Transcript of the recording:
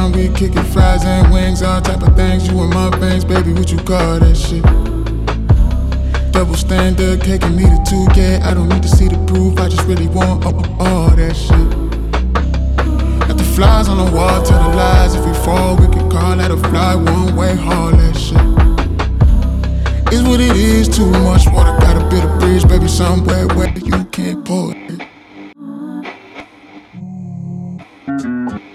time we kickin' fries and wings, all type of things. You and my veins, baby, what you call that shit? Double standard, cake and need a two, yeah. I don't need to see the proof, I just really want all that shit. Got the flies on the wall, tell the lies. If we fall, we can call that a fly, one way, haul that shit. It's what it is, too much water, gotta build a bridge, baby, somewhere where you can't pour it.